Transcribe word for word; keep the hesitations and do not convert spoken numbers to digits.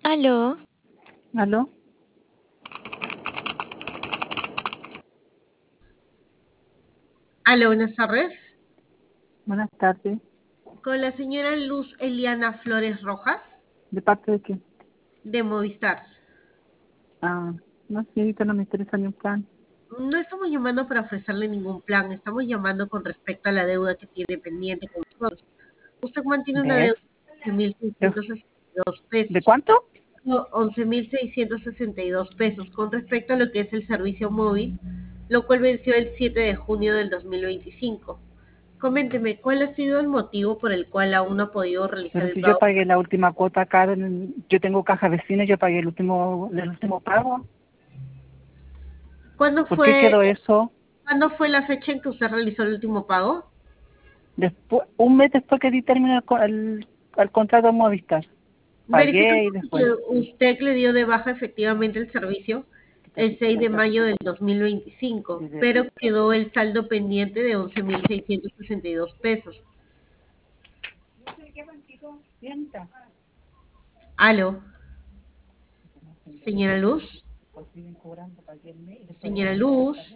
Aló, ¿Aló? Aló, buenas tardes. Buenas tardes. Con la señora Luz Eliana Flores Rojas, ¿De parte de qué? de Movistar. Ah, no, señorita, no me interesa ni un plan. No estamos llamando para ofrecerle ningún plan, estamos llamando con respecto a la deuda que tiene pendiente con nosotros. Usted mantiene una ¿De? deuda de once mil ¿De, seiscientos sesenta y dos de pesos. cuánto? No, once mil seiscientos sesenta y dos pesos con respecto a lo que es el servicio móvil, lo cual venció el siete de junio del dos mil veinticinco. Coménteme, ¿cuál ha sido el motivo por el cual aún no ha podido realizar Pero el si yo pago? pagué la última cuota acá, en- yo tengo caja vecina y yo pagué el último, el último pago. ¿Cuándo ¿Por qué fue quedó eso? ¿Cuándo fue la fecha en que usted realizó el último pago? Después, un mes después que di término al, co- al, al contrato Movistar. Pagué Verificamos y que después. usted le dio de baja efectivamente el servicio el seis de mayo del dos mil veinticinco, pero quedó el saldo pendiente de once mil seiscientos sesenta y dos pesos. Aló, señora Luz, señora Luz.